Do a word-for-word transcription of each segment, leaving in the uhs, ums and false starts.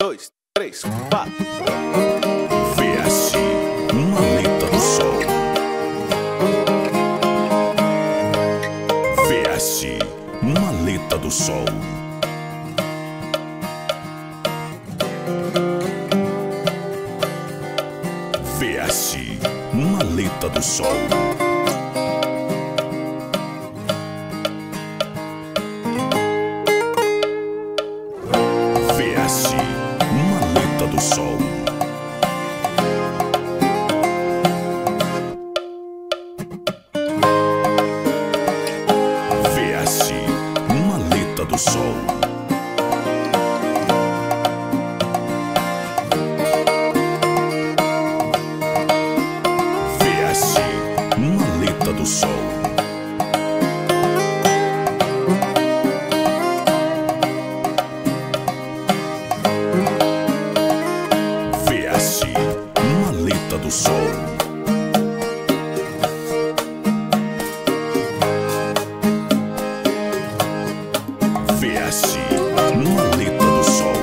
dois, três, quatro. Vê-se maleta do sol. Vê-se maleta do sol. Vê-se maleta do sol. Vê-se maleta do sol. Vê-se maleta do sol. Vê-se maleta do sol. Vê-se maleta do sol. Vê-se maleta do sol.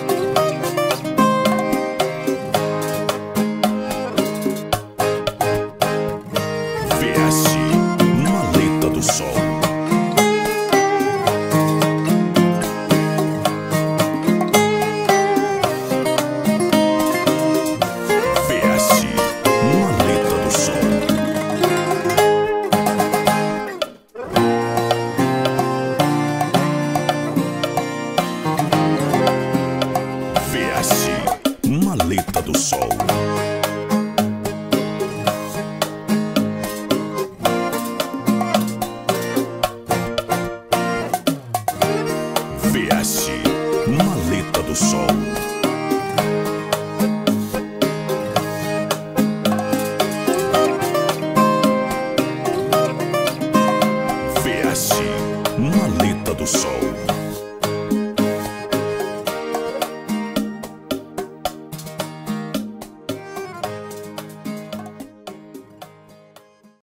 Vê-se maleta do sol. Vê-se maleta do sol. Vê-se maleta do sol. Vê-se maleta do sol. Vê-se maleta do sol.